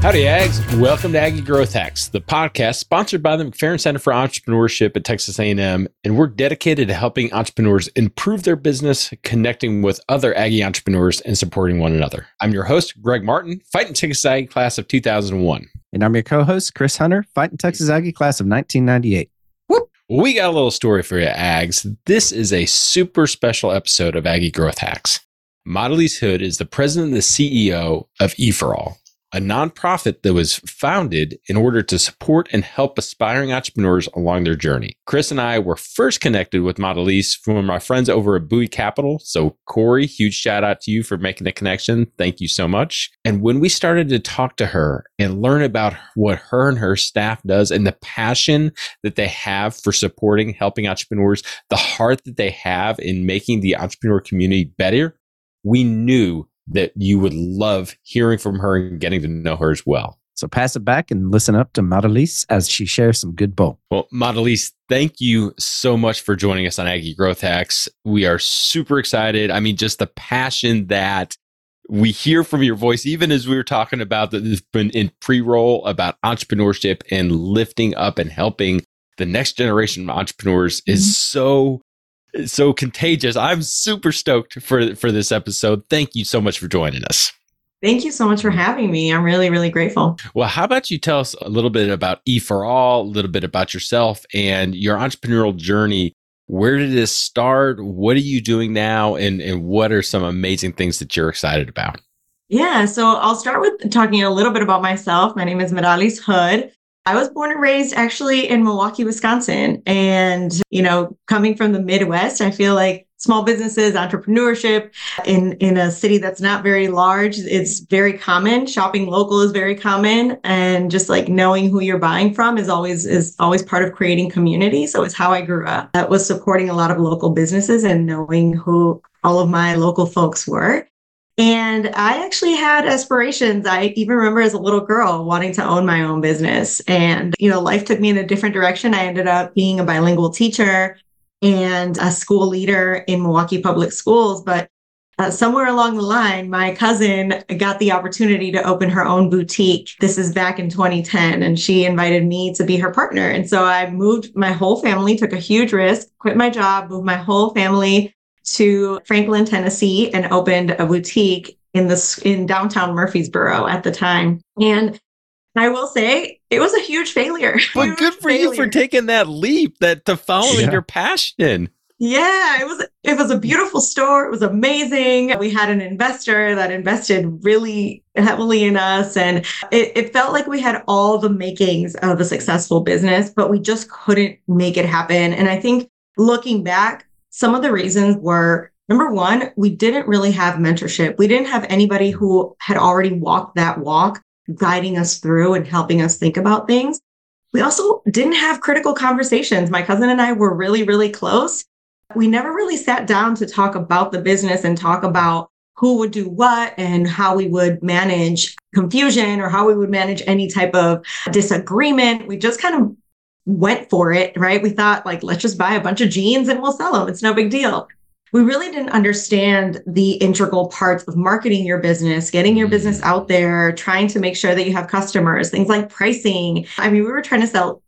Howdy, Ags. Welcome to Aggie Growth Hacks, the podcast sponsored by the McFerrin Center for Entrepreneurship at Texas A&M, and we're dedicated to helping entrepreneurs improve their business, connecting with other Aggie entrepreneurs, and supporting one another. I'm your host, Greg Martin, Fighting Texas Aggie class of 2001. And I'm your co-host, Chris Hunter, Fighting Texas Aggie class of 1998. Whoop. We got a little story for you, Ags. This is a super special episode of Aggie Growth Hacks. Modalise Hood is the president and the CEO of E4All, a nonprofit that was founded in order to support and help aspiring entrepreneurs along their journey. Chris and I were first connected with Modalise from my friends over at Bowie Capital. So Corey, huge shout out to you for making the connection. Thank you so much. And when we started to talk to her and learn about what her and her staff does and the passion that they have for supporting, helping entrepreneurs, the heart that they have in making the entrepreneur community better, we knew that you would love hearing from her and getting to know her as well. So pass it back and listen up to Modalise as she shares some good bull. Well, Modalise, thank you so much for joining us on Aggie Growth Hacks. We are super excited. I mean, just the passion that we hear from your voice, even as we were talking about that has been in pre-roll about entrepreneurship and lifting up and helping the next generation of entrepreneurs is so contagious. I'm super stoked for this episode. Thank you so much for joining us. Thank you so much for having me. I'm really, really grateful. Well, how about you tell us a little bit about E4All, a little bit about yourself and your entrepreneurial journey. Where did this start? What are you doing now? And what are some amazing things that you're excited about? Yeah, so I'll start with talking a little bit about myself. My name is Modalise Hood. I was born and raised actually in Milwaukee, Wisconsin. And, coming from the Midwest, I feel like small businesses, entrepreneurship in a city that's not very large, it's very common. Shopping local is very common. And just like knowing who you're buying from is always part of creating community. So it's how I grew up. That was supporting a lot of local businesses and knowing who all of my local folks were. And I actually had aspirations. I even remember as a little girl wanting to own my own business. And, life took me in a different direction. I ended up being a bilingual teacher and a school leader in Milwaukee Public Schools. But somewhere along the line, my cousin got the opportunity to open her own boutique. This is back in 2010. And she invited me to be her partner. And so I moved my whole family, took a huge risk, quit my job, moved my whole family to Franklin, Tennessee, and opened a boutique in downtown Murfreesboro at the time. And I will say it was a huge failure. But good for you for taking that leap, to following your passion. Yeah, it was a beautiful store. It was amazing. We had an investor that invested really heavily in us, and it felt like we had all the makings of a successful business, but we just couldn't make it happen. And I think looking back, some of the reasons were, number one, we didn't really have mentorship. We didn't have anybody who had already walked that walk, guiding us through and helping us think about things. We also didn't have critical conversations. My cousin and I were really, really close. We never really sat down to talk about the business and talk about who would do what and how we would manage confusion or how we would manage any type of disagreement. We just kind of went for it, right? We thought let's just buy a bunch of jeans and we'll sell them. It's no big deal. We really didn't understand the integral parts of marketing your business, getting your business out there, trying to make sure that you have customers, things like pricing. I mean, we were trying to sell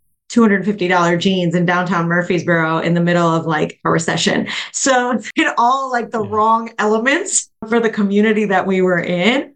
$250 jeans in downtown Murfreesboro in the middle of a recession. So it all the wrong elements for the community that we were in.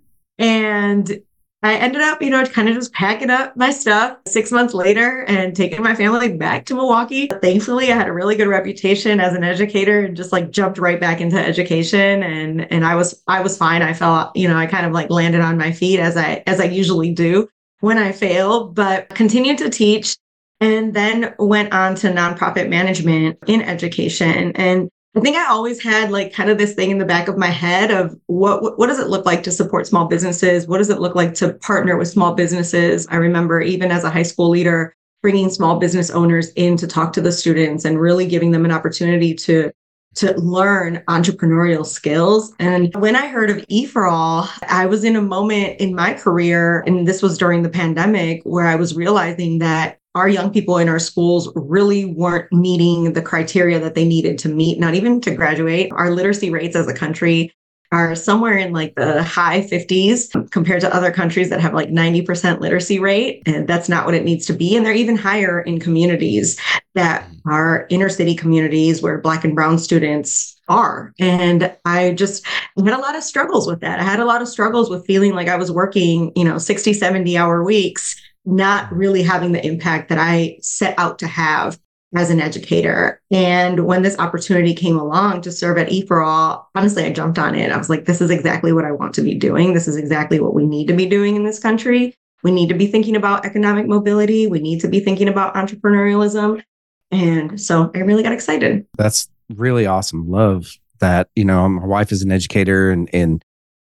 And I ended up, kind of just packing up my stuff 6 months later and taking my family back to Milwaukee. Thankfully, I had a really good reputation as an educator and just jumped right back into education. And I was fine. I felt, I kind of landed on my feet as I usually do when I fail, but continued to teach and then went on to nonprofit management in education. And I think I always had kind of this thing in the back of my head of what does it look like to support small businesses? What does it look like to partner with small businesses? I remember even as a high school leader, bringing small business owners in to talk to the students and really giving them an opportunity to learn entrepreneurial skills. And when I heard of E4All, I was in a moment in my career, and this was during the pandemic, where I was realizing that our young people in our schools really weren't meeting the criteria that they needed to meet, not even to graduate. Our literacy rates as a country are somewhere in like the high 50s compared to other countries that have like 90% literacy rate. And that's not what it needs to be. And they're even higher in communities that are inner city communities where Black and Brown students are. And I had a lot of struggles with that. I had a lot of struggles with feeling like I was working, 60, 70-hour weeks, not really having the impact that I set out to have as an educator. And when this opportunity came along to serve at E4All, honestly, I jumped on it. I was like, this is exactly what I want to be doing. This is exactly what we need to be doing in this country. We need to be thinking about economic mobility. We need to be thinking about entrepreneurialism. And so I really got excited. That's really awesome. Love that. My wife is an educator and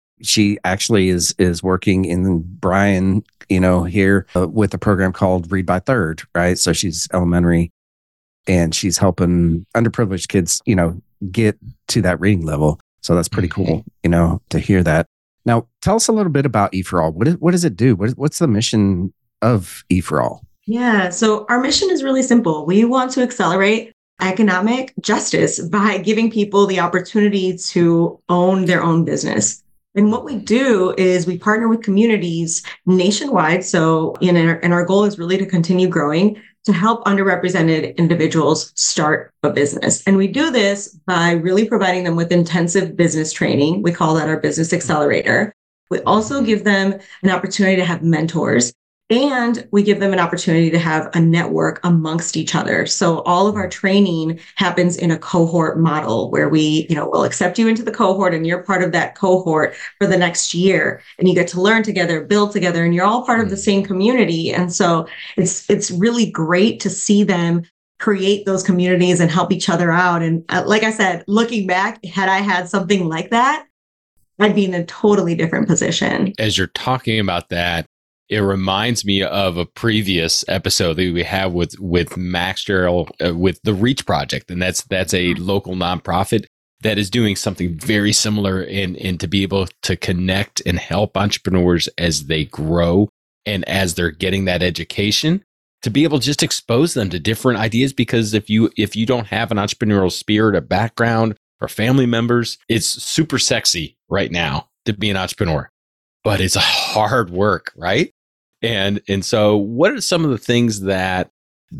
she actually is working in Bryan, here with a program called Read by Third, right? So she's elementary and she's helping underprivileged kids, get to that reading level. So that's pretty cool, to hear that. Now, tell us a little bit about E4All. What does it do? What's the mission of E4All? Yeah, so our mission is really simple. We want to accelerate economic justice by giving people the opportunity to own their own business. And what we do is we partner with communities nationwide. So, and our goal is really to continue growing to help underrepresented individuals start a business. And we do this by really providing them with intensive business training. We call that our business accelerator. We also give them an opportunity to have mentors. And we give them an opportunity to have a network amongst each other. So all of our training happens in a cohort model where we'll accept you into the cohort and you're part of that cohort for the next year. And you get to learn together, build together, and you're all part of the same community. And so it's really great to see them create those communities and help each other out. And like I said, looking back, had I had something like that, I'd be in a totally different position. As you're talking about that, it reminds me of a previous episode that we have with Max Gerald with the Reach Project. And that's a local nonprofit that is doing something very similar in to be able to connect and help entrepreneurs as they grow and as they're getting that education, to be able to just expose them to different ideas. Because if you don't have an entrepreneurial spirit, a background, or family members, it's super sexy right now to be an entrepreneur, but it's hard work, right? And so what are some of the things that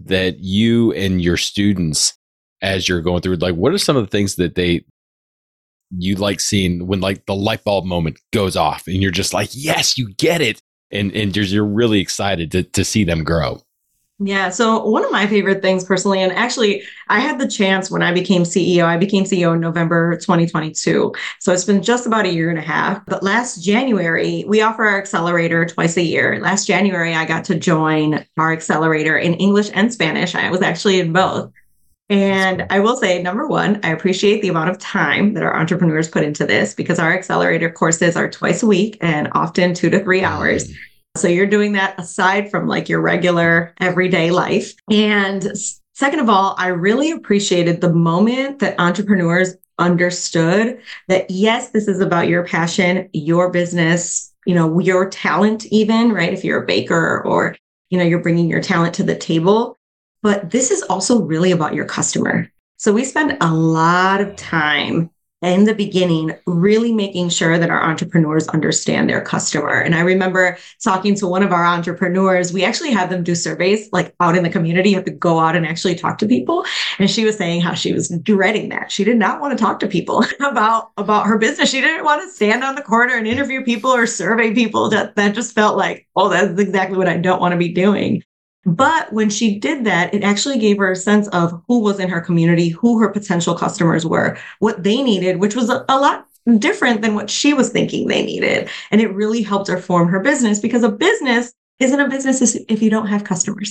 you and your students, as you're going through, like, what are some of the things that you like seeing when like the light bulb moment goes off and you're just like, yes, you get it. And you're really excited to see them grow? Yeah. So one of my favorite things personally, and actually I had the chance when I became CEO in November 2022. So it's been just about a year and a half. But last January, we offer our accelerator twice a year. Last January, I got to join our accelerator in English and Spanish. I was actually in both. And I will say, number one, I appreciate the amount of time that our entrepreneurs put into this, because our accelerator courses are twice a week and often 2 to 3 hours. So you're doing that aside from like your regular everyday life. And second of all, I really appreciated the moment that entrepreneurs understood that, yes, this is about your passion, your business, your talent even, right? If you're a baker or, you're bringing your talent to the table, but this is also really about your customer. So we spend a lot of time in the beginning, really making sure that our entrepreneurs understand their customer. And I remember talking to one of our entrepreneurs, we actually had them do surveys like out in the community. You have to go out and actually talk to people. And she was saying how she was dreading that. She did not want to talk to people about her business. She didn't want to stand on the corner and interview people or survey people. That just felt like, oh, that's exactly what I don't want to be doing. But when she did that, it actually gave her a sense of who was in her community, who her potential customers were, what they needed, which was a lot different than what she was thinking they needed. And it really helped her form her business, because a business isn't a business if you don't have customers.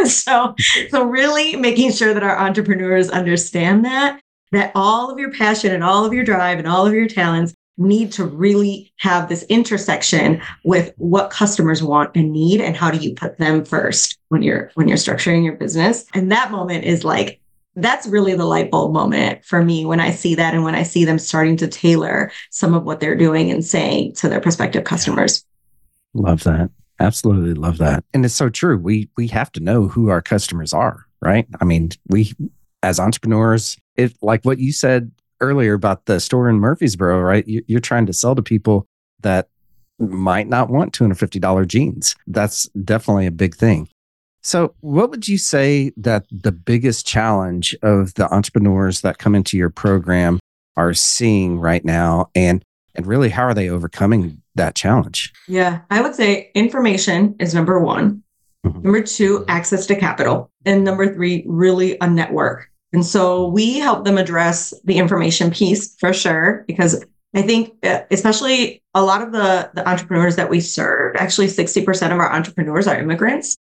So really making sure that our entrepreneurs understand that all of your passion and all of your drive and all of your talents need to really have this intersection with what customers want and need, and how do you put them first when you're structuring your business. And that moment is like, that's really the light bulb moment for me when I see that, and when I see them starting to tailor some of what they're doing and saying to their prospective customers. Love that. Absolutely love that. And it's so true. We have to know who our customers are, right? I mean, we as entrepreneurs, like what you said earlier about the store in Murfreesboro, right? You're trying to sell to people that might not want $250 jeans. That's definitely a big thing. So what would you say that the biggest challenge of the entrepreneurs that come into your program are seeing right now? And really, how are they overcoming that challenge? Yeah, I would say information is number one. Number two, access to capital. And number three, really a network. And so we help them address the information piece for sure, because I think especially a lot of the entrepreneurs that we serve, actually 60% of our entrepreneurs are immigrants.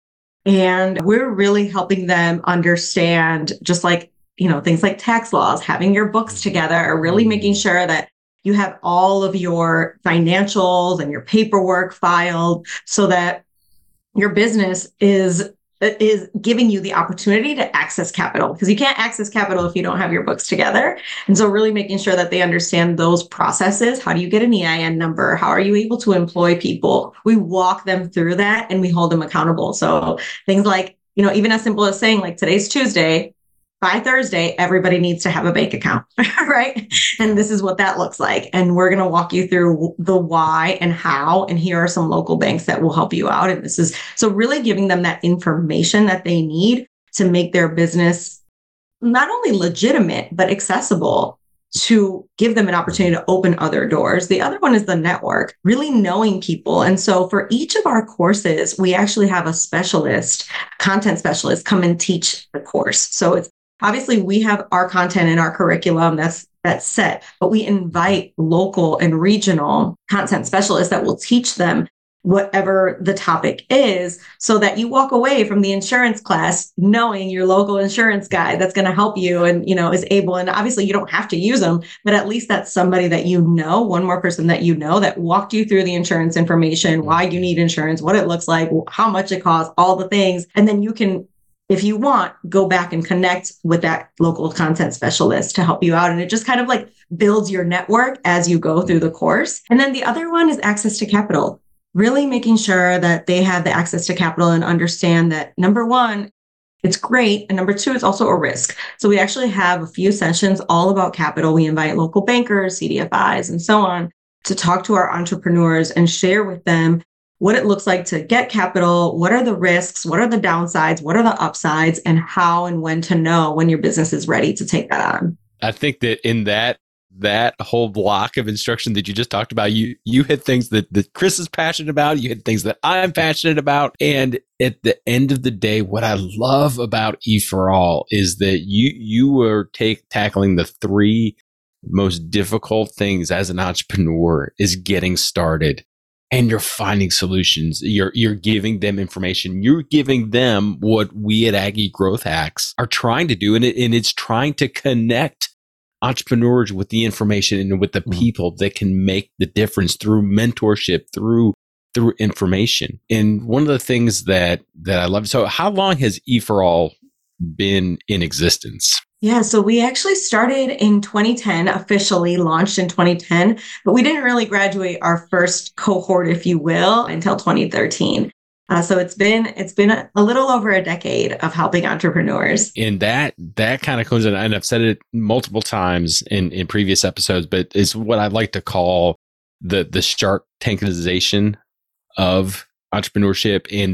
And we're really helping them understand just like, things like tax laws, having your books together, really making sure that you have all of your financials and your paperwork filed so that your business is giving you the opportunity to access capital, because you can't access capital if you don't have your books together. And so really making sure that they understand those processes. How do you get an EIN number? How are you able to employ people? We walk them through that and we hold them accountable. So things like, even as simple as saying like today's Tuesday, by Thursday, everybody needs to have a bank account, right? And this is what that looks like. And we're going to walk you through the why and how. And here are some local banks that will help you out. And this is so really giving them that information that they need to make their business not only legitimate, but accessible, to give them an opportunity to open other doors. The other one is the network, really knowing people. And so for each of our courses, we actually have a specialist, content specialist, come and teach the course. So it's obviously we have our content in our curriculum that's set, but we invite local and regional content specialists that will teach them whatever the topic is, so that you walk away from the insurance class knowing your local insurance guy that's going to help you and, is able. And obviously you don't have to use them, but at least that's somebody that one more person that that walked you through the insurance information, why you need insurance, what it looks like, how much it costs, all the things. And then you can, if you want, go back and connect with that local content specialist to help you out. And it just kind of like builds your network as you go through the course. And then the other one is access to capital, really making sure that they have the access to capital and understand that number one, it's great. And number two, it's also a risk. So we actually have a few sessions all about capital. We invite local bankers, CDFIs, and so on to talk to our entrepreneurs and share with them what it looks like to get capital, what are the risks, what are the downsides, what are the upsides, and how and when to know when your business is ready to take that on. I think that in that whole block of instruction that you just talked about, you hit things that Chris is passionate about, you hit things that I'm passionate about. And at the end of the day, what I love about E4All is that you were tackling the three most difficult things as an entrepreneur is getting started. And you're finding solutions. You're giving them information. You're giving them what we at Aggie Growth Hacks are trying to do. And it's trying to connect entrepreneurs with the information and with the people that can make the difference through mentorship, through information. And one of the things that I love. So how long has E4All been in existence? Yeah, so we actually started in 2010, officially launched in 2010, but we didn't really graduate our first cohort, if you will, until 2013. So it's been a little over a decade of helping entrepreneurs. And that kind of comes in, and I've said it multiple times in previous episodes, but it's what I like to call the Shark Tankization of entrepreneurship. And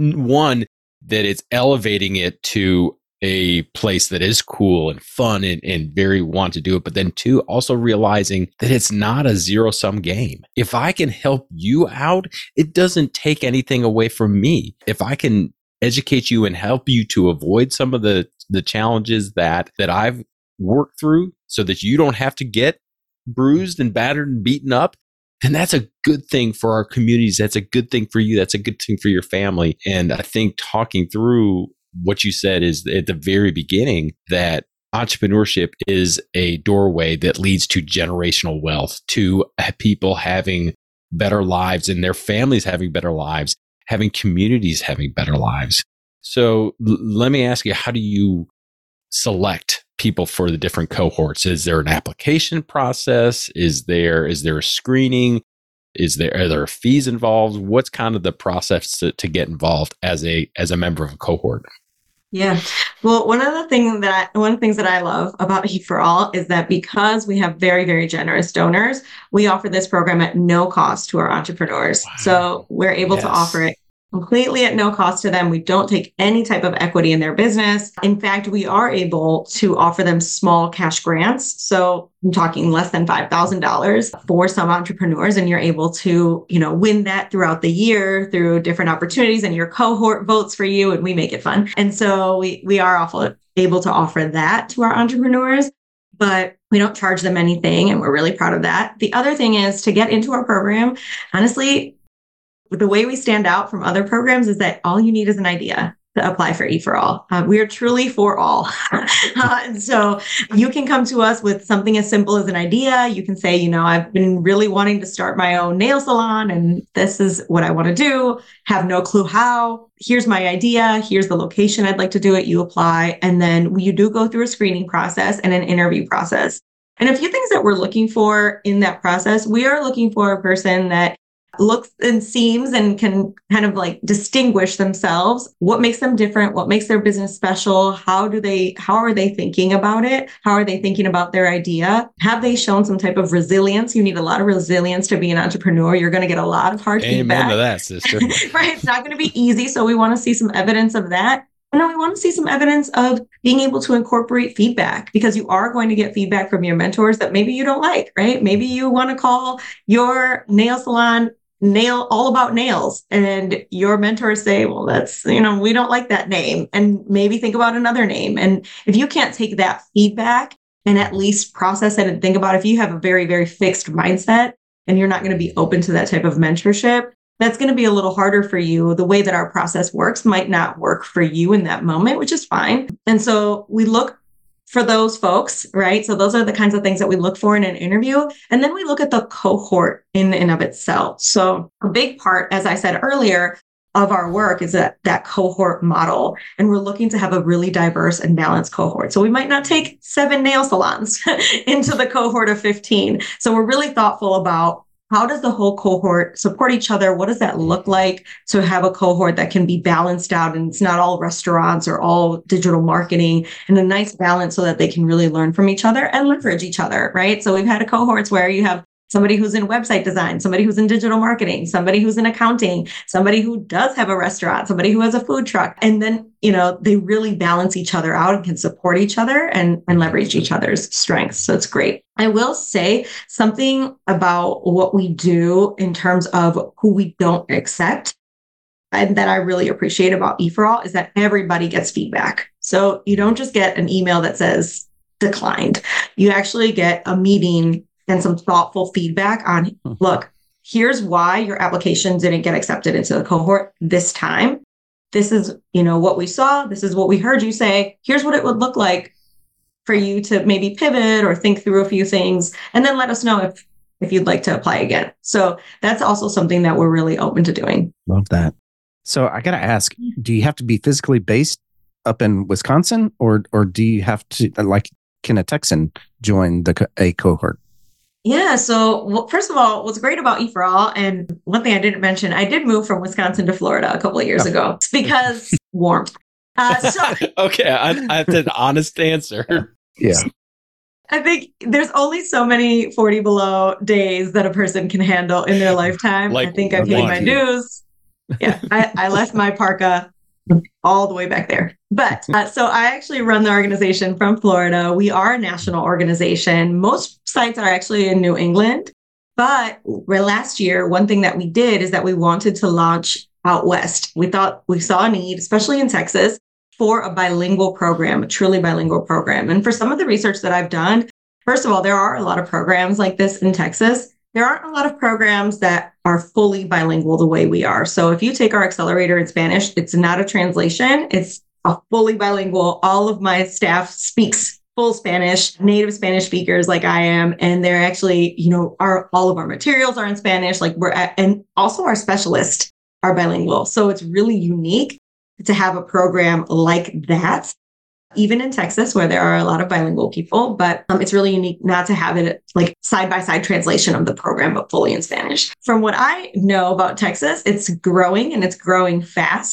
that it's elevating it to a place that is cool and fun and very want to do it. But then two, also realizing that it's not a zero-sum game. If I can help you out, it doesn't take anything away from me. If I can educate you and help you to avoid some of the challenges that I've worked through so that you don't have to get bruised and battered and beaten up, then that's a good thing for our communities. That's a good thing for you. That's a good thing for your family. And I think talking through what you said is at the very beginning that entrepreneurship is a doorway that leads to generational wealth, to people having better lives and their families having better lives, having communities having better lives. So let me ask you, how do you select people for the different cohorts? Is there an application process? Is there a screening? Are there fees involved? What's kind of the process to get involved as a member of a cohort? Yeah. Well, one of the things that I love about Eat for All is that because we have very, very generous donors, we offer this program at no cost to our entrepreneurs. Wow. So we're able to offer it completely at no cost to them. We don't take any type of equity in their business. In fact, we are able to offer them small cash grants. So I'm talking less than $5,000 for some entrepreneurs, and you're able to, win that throughout the year through different opportunities, and your cohort votes for you, and we make it fun. And so we are able to offer that to our entrepreneurs, but we don't charge them anything, and we're really proud of that. The other thing is to get into our program, honestly, the way we stand out from other programs is that all you need is an idea to apply for Eat for All. We are truly for all. And so you can come to us with something as simple as an idea. You can say, I've been really wanting to start my own nail salon, and this is what I want to do. Have no clue how. Here's my idea. Here's the location I'd like to do it. You apply. And then you do go through a screening process and an interview process. And a few things that we're looking for in that process, we are looking for a person that looks and seems and can kind of like distinguish themselves. What makes them different? What makes their business special? How are they thinking about it? How are they thinking about their idea? Have they shown some type of resilience? You need a lot of resilience to be an entrepreneur. You're going to get a lot of hard feedback. Amen to that, sister. Right? It's not going to be easy. So we want to see some evidence of that. And then we want to see some evidence of being able to incorporate feedback, because you are going to get feedback from your mentors that maybe you don't like, right? Maybe you want to call your nail salon Nail All About Nails, and your mentors say, well, that's, we don't like that name, and maybe think about another name. And if you can't take that feedback and at least process it and think about, if you have a very, very fixed mindset and you're not going to be open to that type of mentorship, that's going to be a little harder for you. The way that our process works might not work for you in that moment, which is fine. And so we look for those folks, right? So those are the kinds of things that we look for in an interview. And then we look at the cohort in and of itself. So a big part, as I said earlier, of our work is that cohort model. And we're looking to have a really diverse and balanced cohort. So we might not take 7 nail salons into the cohort of 15. So we're really thoughtful about, how does the whole cohort support each other? What does that look like to have a cohort that can be balanced out, and it's not all restaurants or all digital marketing, and a nice balance so that they can really learn from each other and leverage each other, right? So we've had cohorts where you have somebody who's in website design, somebody who's in digital marketing, somebody who's in accounting, somebody who does have a restaurant, somebody who has a food truck. And then, they really balance each other out and can support each other and leverage each other's strengths. So it's great. I will say something about what we do in terms of who we don't accept, and that I really appreciate about Eat for All, is that everybody gets feedback. So you don't just get an email that says declined. You actually get a meeting and some thoughtful feedback on, look, here's why your application didn't get accepted into the cohort this time. This is, what we saw. This is what we heard you say. Here's what it would look like for you to maybe pivot or think through a few things, and then let us know if you'd like to apply again. So that's also something that we're really open to doing. Love that. So I got to ask, do you have to be physically based up in Wisconsin, or do you have to, can a Texan join a cohort? Yeah. So first of all, what's great about Eat for All, and one thing I didn't mention, I did move from Wisconsin to Florida a couple of years ago. It's because warmth. Okay. That's an honest answer. Yeah. I think there's only so many 40 below days that a person can handle in their lifetime. I think I've paid my dues. Yeah. I left my parka all the way back there. But so I actually run the organization from Florida. We are a national organization. Most sites are actually in New England. But last year, one thing that we did is that we wanted to launch out west. We thought we saw a need, especially in Texas, for a bilingual program, a truly bilingual program. And for some of the research that I've done, first of all, there are a lot of programs like this in Texas. There aren't a lot of programs that are fully bilingual the way we are. So if you take our accelerator in Spanish, it's not a translation. It's a fully bilingual. All of my staff speaks full Spanish, native Spanish speakers like I am. And they're actually, all of our materials are in Spanish, and also our specialists are bilingual. So it's really unique to have a program like that, even in Texas, where there are a lot of bilingual people, but it's really unique not to have it like side-by-side translation of the program, but fully in Spanish. From what I know about Texas, it's growing, and it's growing fast.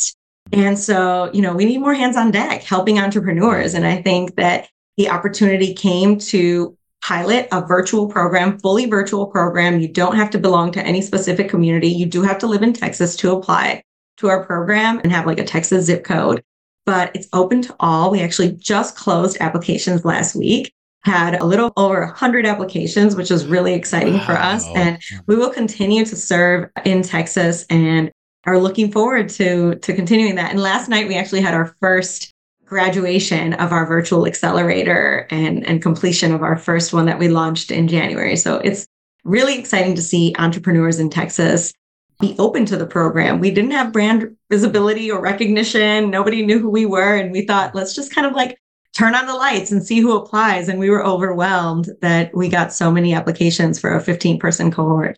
And so, we need more hands on deck helping entrepreneurs. And I think that the opportunity came to pilot a virtual program, fully virtual program. You don't have to belong to any specific community. You do have to live in Texas to apply to our program and have like a Texas zip code, but it's open to all. We actually just closed applications last week, had a little over 100 applications, which is really exciting for us. And we will continue to serve in Texas and are looking forward to continuing that. And last night we actually had our first graduation of our virtual accelerator and completion of our first one that we launched in January. So it's really exciting to see entrepreneurs in Texas be open to the program. We didn't have brand visibility or recognition. Nobody knew who we were. And we thought, let's just kind of like turn on the lights and see who applies. And we were overwhelmed that we got so many applications for a 15-person cohort.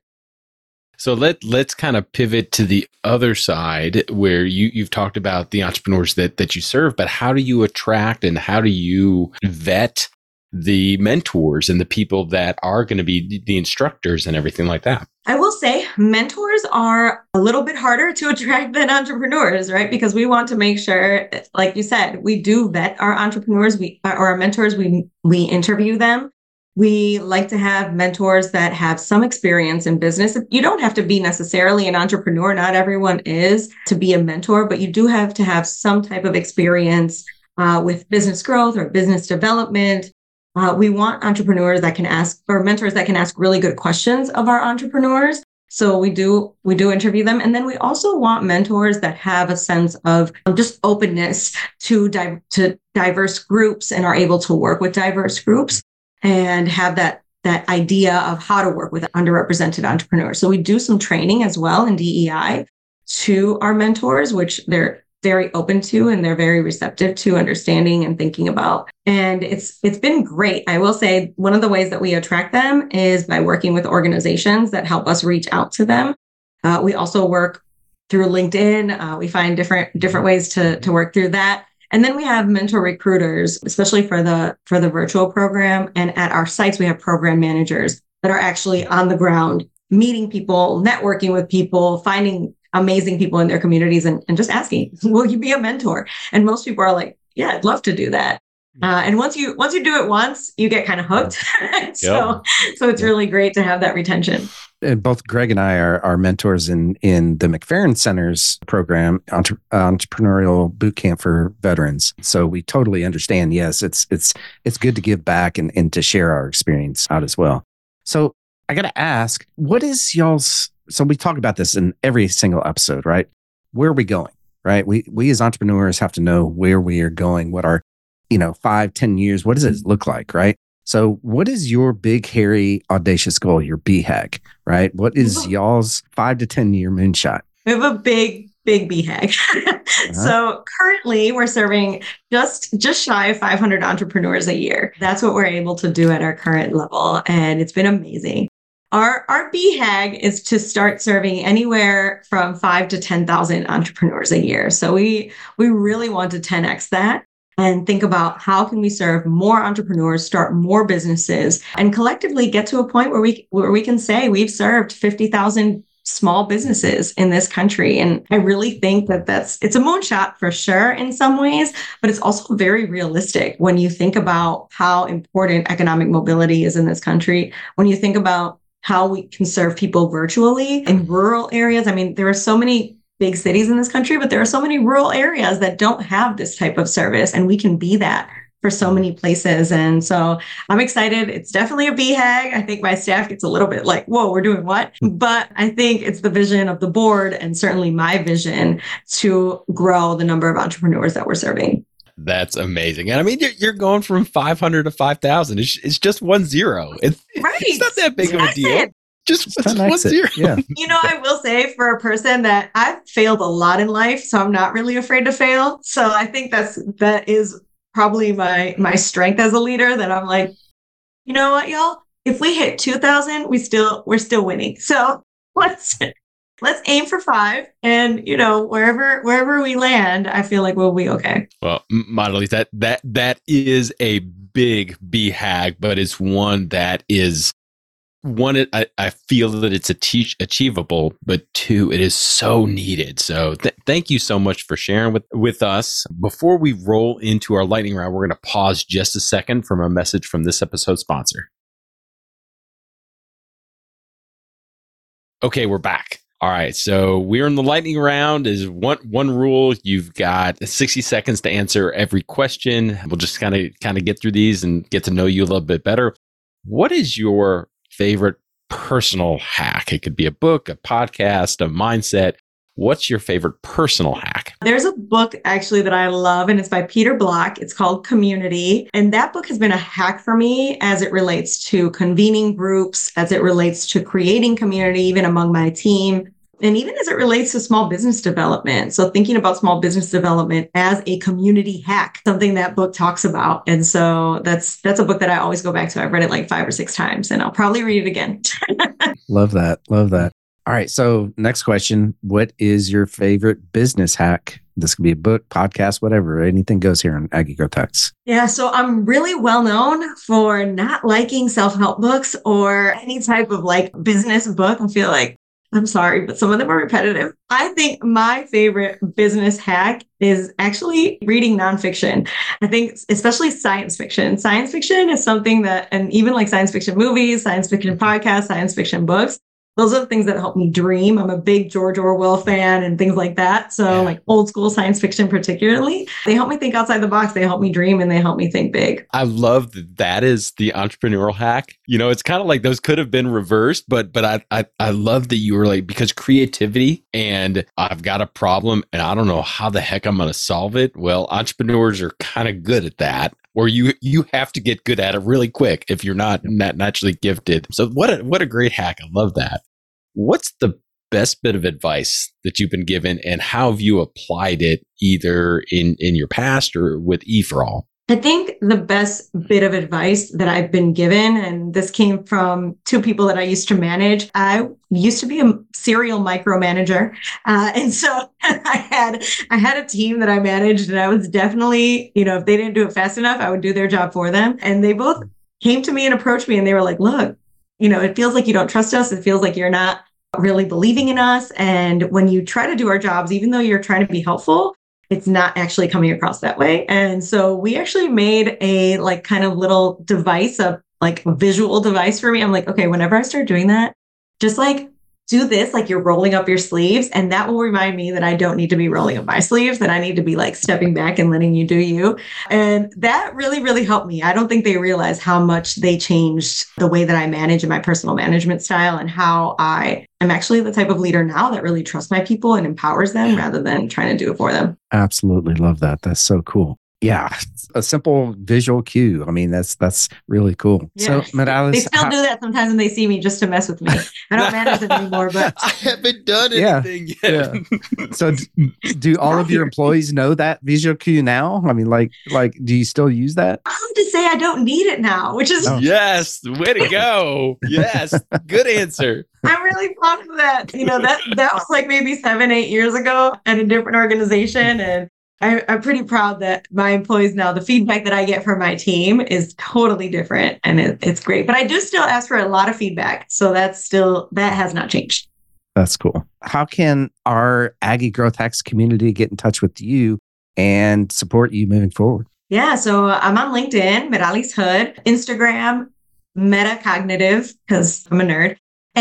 So let's kind of pivot to the other side where you've talked about the entrepreneurs that you serve, but how do you attract and how do you vet the mentors and the people that are going to be the instructors and everything like that? I will say mentors are a little bit harder to attract than entrepreneurs, right? Because we want to make sure, like you said, we do vet our entrepreneurs, or our mentors, we interview them. We like to have mentors that have some experience in business. You don't have to be necessarily an entrepreneur. Not everyone is to be a mentor, but you do have to have some type of experience with business growth or business development. We want entrepreneurs that can ask, or mentors that can ask really good questions of our entrepreneurs. So we do interview them. And then we also want mentors that have a sense of just openness to diverse groups and are able to work with diverse groups and have that idea of how to work with underrepresented entrepreneurs. So we do some training as well in DEI to our mentors, which they're very open to and they're very receptive to understanding and thinking about. And it's been great. I will say one of the ways that we attract them is by working with organizations that help us reach out to them. We also work through LinkedIn. We find different ways to work through that. And then we have mentor recruiters, especially for the virtual program. And at our sites, we have program managers that are actually on the ground, meeting people, networking with people, finding amazing people in their communities and just asking, will you be a mentor? And most people are like, yeah, I'd love to do that. And once you do it once, you get kind of hooked. So it's really great to have that retention. And both Greg and I are mentors in the McFerrin Center's program, Entrepreneurial Bootcamp for Veterans. So we totally understand. Yes, it's good to give back and to share our experience out as well. So I got to ask, what is y'all's? So we talk about this in every single episode, right? Where are we going? Right? We as entrepreneurs have to know where we are going. What our 5-10 years? What does it look like? Right? So what is your big, hairy, audacious goal, your BHAG, right? What is y'all's 5 to 10 year moonshot? We have a big BHAG. So currently we're serving just shy of 500 entrepreneurs a year. That's what we're able to do at our current level. And it's been amazing. Our BHAG is to start serving anywhere from 5 to 10,000 entrepreneurs a year. So we really want to 10x that. And think about how can we serve more entrepreneurs, start more businesses, and collectively get to a point where we can say we've served 50,000 small businesses in this country. And I really think that it's a moonshot for sure in some ways, but it's also very realistic when you think about how important economic mobility is in this country. When you think about how we can serve people virtually in rural areas. I mean, there are so many big cities in this country, but there are so many rural areas that don't have this type of service, and we can be that for so many places. And so I'm excited. It's definitely a BHAG. I think my staff gets a little bit like, whoa, we're doing what? But I think it's the vision of the board and certainly my vision to grow the number of entrepreneurs that we're serving. That's amazing. And I mean, you're going from 500 to 5,000. It's just 1 0. It's not that big of a deal. Just 1 0. Yeah. I will say for a person that I've failed a lot in life, so I'm not really afraid to fail. So I think that is probably my strength as a leader, that I'm like, you know what, y'all? If we hit 2,000, we're still winning. So let's aim for 5, and wherever we land, I feel like we'll be okay. Well, Mondelez, that is a big BHAG, but it's one that is one, I feel that it's achievable, but two, it is so needed. So thank you so much for sharing with us. Before we roll into our lightning round, we're going to pause just a second from a message from this episode's sponsor. Okay, we're back. All right, so we're in the lightning round. Is one rule. You've got 60 seconds to answer every question. We'll just kind of get through these and get to know you a little bit better. What is your favorite personal hack? It could be a book, a podcast, a mindset. What's your favorite personal hack? There's a book actually that I love, and it's by Peter Block. It's called Community. And that book has been a hack for me as it relates to convening groups, as it relates to creating community, even among my team, and even as it relates to small business development. So thinking about small business development as a community hack, something that book talks about. And so that's a book that I always go back to. I've read it like 5 or 6 times, and I'll probably read it again. Love that. Love that. All right. So next question. What is your favorite business hack? This could be a book, podcast, whatever. Anything goes here on Aggie Growth Hacks. Yeah. So I'm really well known for not liking self-help books or any type of like business book. I feel like, I'm sorry, but some of them are repetitive. I think my favorite business hack is actually reading nonfiction. I think especially science fiction. Science fiction is something that, and even like science fiction movies, science fiction podcasts, science fiction books, those are the things that help me dream. I'm a big George Orwell fan and things like that. So like old school science fiction particularly, they help me think outside the box. They help me dream and they help me think big. I love that is the entrepreneurial hack. You know, it's kind of like those could have been reversed, but I love that you were like, because creativity and I've got a problem and I don't know how the heck I'm going to solve it. Well, entrepreneurs are kind of good at that. Or you have to get good at it really quick if you're not naturally gifted. So what a great hack. I love that. What's the best bit of advice that you've been given and how have you applied it either in your past or with E4All? I think the best bit of advice that I've been given, and this came from 2 people that I used to manage. I used to be a serial micromanager. And so I had a team that I managed, and I was definitely, if they didn't do it fast enough, I would do their job for them. And they both came to me and approached me and they were like, look, it feels like you don't trust us. It feels like you're not really believing in us. And when you try to do our jobs, even though you're trying to be helpful, it's not actually coming across that way. And so we actually made a like kind of little device, a visual device for me. I'm like, okay, whenever I start doing that, just like do this, like you're rolling up your sleeves. And that will remind me that I don't need to be rolling up my sleeves, that I need to be like stepping back and letting you do you. And that really, really helped me. I don't think they realize how much they changed the way that I manage in my personal management style and how I am actually the type of leader now that really trusts my people and empowers them rather than trying to do it for them. Absolutely love that. That's so cool. Yeah, a simple visual cue. I mean, that's really cool. Yeah. So, Medalis, they still do that sometimes when they see me just to mess with me. I don't manage them anymore, but I haven't done anything yet. Yeah. So, do all of your employees know that visual cue now? I mean, like, do you still use that? I'm to say I don't need it now, which is yes, way to go. Yes, good answer. I'm really proud of that. That was like maybe 7-8 years ago at a different organization, and I'm pretty proud that my employees now, the feedback that I get from my team is totally different and it's great. But I do still ask for a lot of feedback. So that has not changed. That's cool. How can our Aggie Growth Hacks community get in touch with you and support you moving forward? Yeah. So I'm on LinkedIn, Medalis Hood, Instagram, Metacognitive, because I'm a nerd.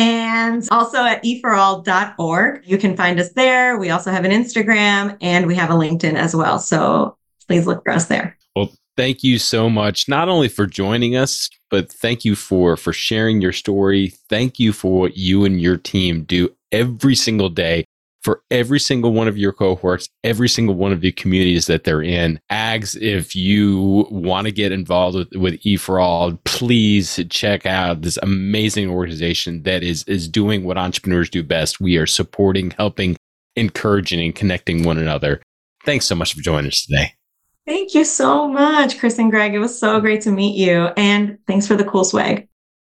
And also at e4all.org. You can find us there. We also have an Instagram and we have a LinkedIn as well. So please look for us there. Well, thank you so much, not only for joining us, but thank you for sharing your story. Thank you for what you and your team do every single day for every single one of your cohorts, every single one of the communities that they're in. Ags, if you want to get involved with E4All, please check out this amazing organization that is doing what entrepreneurs do best. We are supporting, helping, encouraging, and connecting one another. Thanks so much for joining us today. Thank you so much, Chris and Greg. It was so great to meet you. And thanks for the cool swag.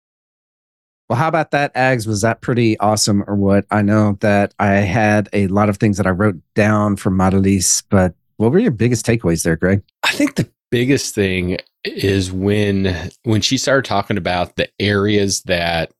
Well, how about that, Ags? Was that pretty awesome or what? I know that I had a lot of things that I wrote down from Medalis, but what were your biggest takeaways there, Greg? I think the biggest thing is when she started talking about the areas that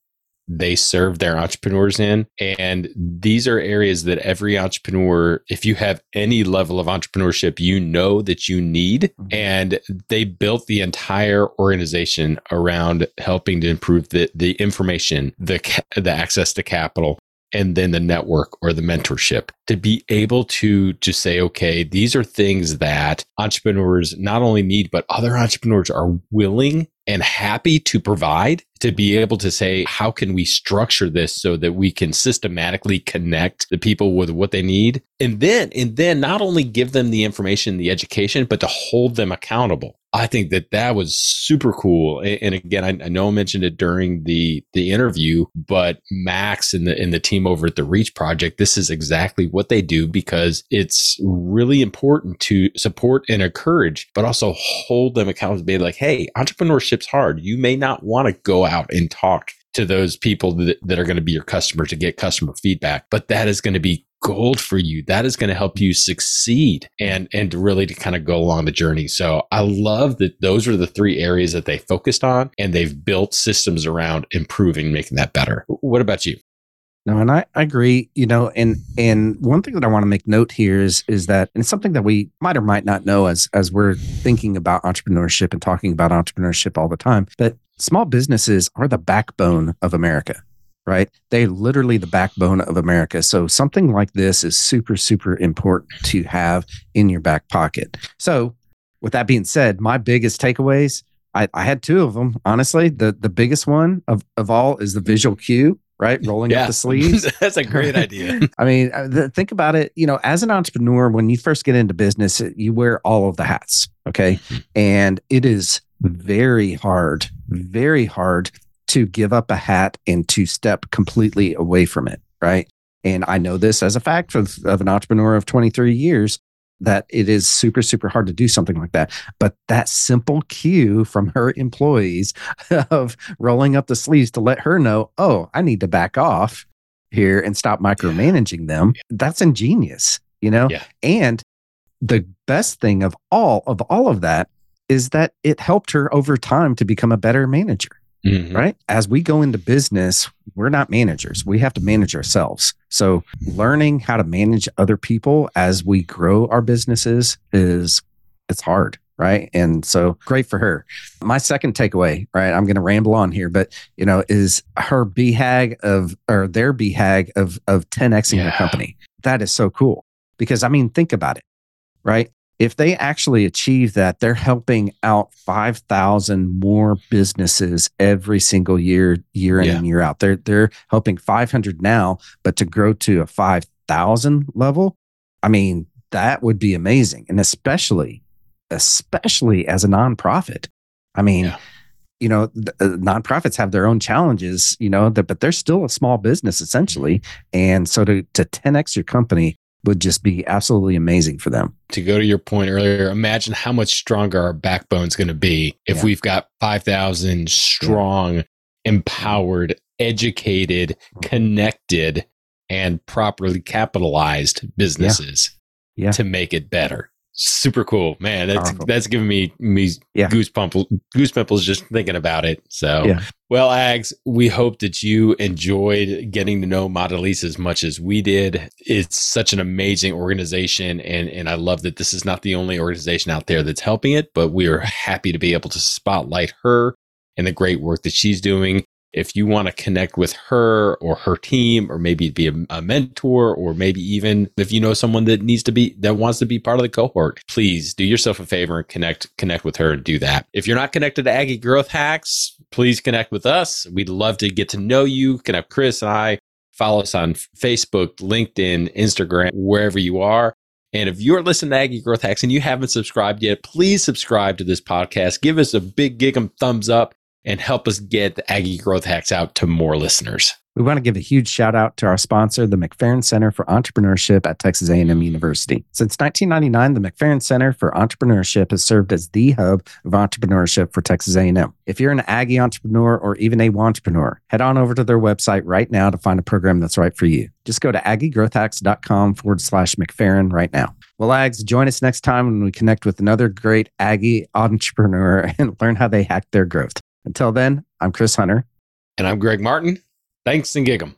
they serve their entrepreneurs in. And these are areas that every entrepreneur, if you have any level of entrepreneurship, you know that you need. And they built the entire organization around helping to improve the information, the access to capital, and then the network or the mentorship to be able to just say, okay, these are things that entrepreneurs not only need, but other entrepreneurs are willing and happy to provide, to be able to say, how can we structure this so that we can systematically connect the people with what they need? And then not only give them the information, the education, but to hold them accountable. I think that was super cool. And again, I know I mentioned it during the interview, but Max and the team over at the Reach Project, this is exactly what they do, because it's really important to support and encourage, but also hold them accountable to be like, hey, entrepreneurship's hard. You may not want to go out and talk to those people that are going to be your customers to get customer feedback, but that is going to be gold for you. That is going to help you succeed and really to kind of go along the journey. So I love that those are the three areas that they focused on, and they've built systems around improving, making that better. What about you? No, and I agree, and one thing that I want to make note here is that, and it's something that we might or might not know as we're thinking about entrepreneurship and talking about entrepreneurship all the time, but small businesses are the backbone of America. Right? They're literally the backbone of America. So something like this is super, super important to have in your back pocket. So with that being said, my biggest takeaways, I had two of them, honestly. The biggest one of all is the visual cue, right? Rolling up the sleeves. That's a great idea. I mean, think about it. As an entrepreneur, when you first get into business, you wear all of the hats. Okay. And it is very hard to give up a hat and to step completely away from it, right? And I know this as a fact of an entrepreneur of 23 years, that it is super, super hard to do something like that. But that simple cue from her employees of rolling up the sleeves to let her know, oh, I need to back off here and stop micromanaging them, that's ingenious, Yeah. And the best thing of all of that is that it helped her over time to become a better manager. Mm-hmm. Right? As we go into business, we're not managers. We have to manage ourselves. So learning how to manage other people as we grow our businesses it's hard. Right. And so great for her. My second takeaway, right? I'm going to ramble on here, but is her their BHAG of 10Xing their company. That is so cool, because think about it, right? If they actually achieve that, they're helping out 5,000 more businesses every single year in and year out. They're helping 500 now, but to grow to a 5,000 level, that would be amazing. And especially as a nonprofit. Nonprofits have their own challenges, but they're still a small business essentially. And so to 10X your company would just be absolutely amazing for them. To go to your point earlier, imagine how much stronger our backbone's going to be if we've got 5,000 strong, empowered, educated, connected, and properly capitalized businesses to make it better. Super cool, man. That's giving me goosebumps just thinking about it. So, well, Ags, we hope that you enjoyed getting to know Modalise as much as we did. It's such an amazing organization, and I love that this is not the only organization out there that's helping it, but we are happy to be able to spotlight her and the great work that she's doing. If you want to connect with her or her team, or maybe be a mentor, or maybe even if you know someone that wants to be part of the cohort, please do yourself a favor and connect with her and do that. If you're not connected to Aggie Growth Hacks, please connect with us. We'd love to get to know you. Connect Chris and I. Follow us on Facebook, LinkedIn, Instagram, wherever you are. And if you're listening to Aggie Growth Hacks and you haven't subscribed yet, please subscribe to this podcast. Give us a big thumbs up and help us get the Aggie Growth Hacks out to more listeners. We want to give a huge shout out to our sponsor, the McFerrin Center for Entrepreneurship at Texas A&M University. Since 1999, the McFerrin Center for Entrepreneurship has served as the hub of entrepreneurship for Texas A&M. If you're an Aggie entrepreneur or even a entrepreneur, head on over to their website right now to find a program that's right for you. Just go to aggiegrowthhacks.com/McFerrin right now. Well, Ags, join us next time when we connect with another great Aggie entrepreneur and learn how they hack their growth. Until then, I'm Chris Hunter. And I'm Greg Martin. Thanks and gig 'em.